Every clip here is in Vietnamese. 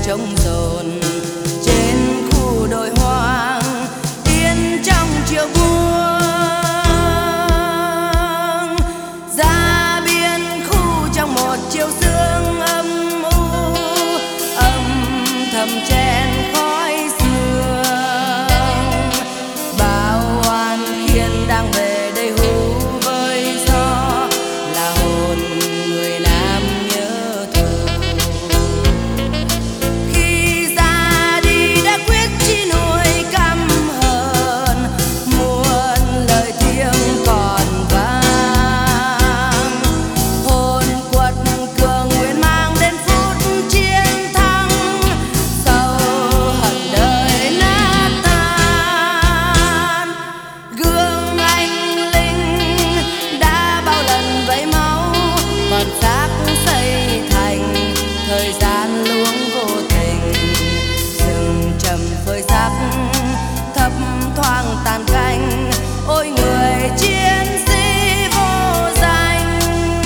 trống rồn trên khu đồi hoang yên trong chiều buông. Ra biên khu trong một chiều sương âm u âm thầm chen khói sương. Bao oan khiên đang về đây hú với gió là hồn người nam nhớ thương. Khi ra đi đã quyết chi nuôi căm hờn muôn lời thiêng còn vang. Hồn quật cường nguyện mang đến phút chiến thắng sâu hận đời nát tan. Gương anh linh đã bao lần vẫy máu còn xác xây thành thời gian luống vô tình. Rừng trầm phơi sắc thấp thoáng tàn canh ôi người chiến sĩ vô danh.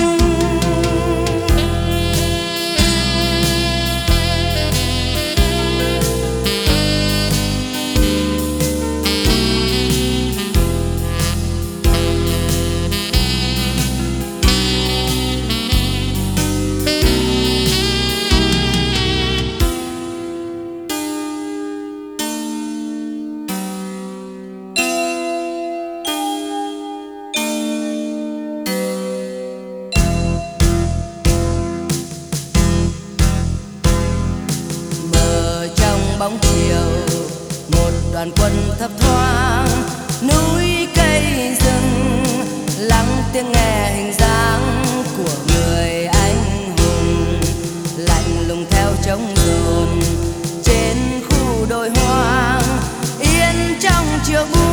Mờ trong bóng chiều một đoàn quân thấp thoáng núi cây rừng lắng tiếng nghe hình dáng của người anh hùng lạnh lùng theo trống rồn trên khu đồi hoang yên trong chiều buông.